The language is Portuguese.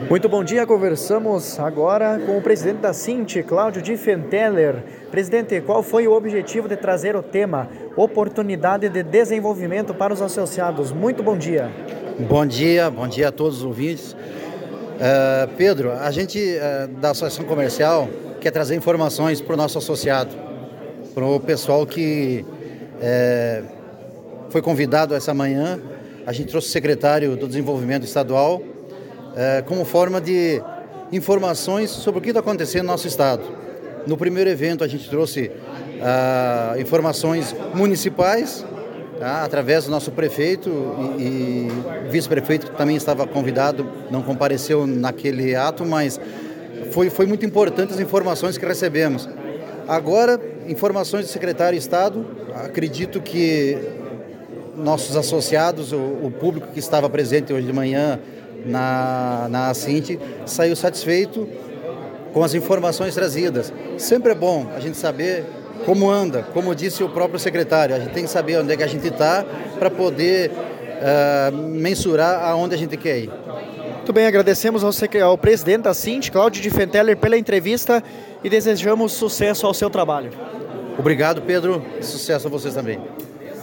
Muito bom dia, conversamos agora com o presidente da Cinti, Cláudio Diefenteller. Presidente, qual foi o objetivo de trazer o tema Oportunidade de Desenvolvimento para os Associados? Muito bom dia. Bom dia a todos os ouvintes. Pedro, a gente da Associação Comercial quer trazer informações para o nosso associado, para o pessoal que foi convidado essa manhã. A gente trouxe o secretário do Desenvolvimento Estadual como forma de informações sobre o que está acontecendo no nosso estado. No primeiro evento a gente trouxe informações municipais, através do nosso prefeito e vice-prefeito, que também estava convidado, não compareceu naquele ato, mas foi muito importante as informações que recebemos. Agora, informações do secretário de Estado, acredito que nossos associados, o público que estava presente hoje de manhã na Cinti, saiu satisfeito com as informações trazidas. Sempre é bom a gente saber como anda, como disse o próprio secretário, a gente tem que saber onde é que a gente está para poder mensurar aonde a gente quer ir. Muito bem, agradecemos ao presidente da Cinti, Cláudio Diefenteller, pela entrevista e desejamos sucesso ao seu trabalho. Obrigado, Pedro, e sucesso a vocês também.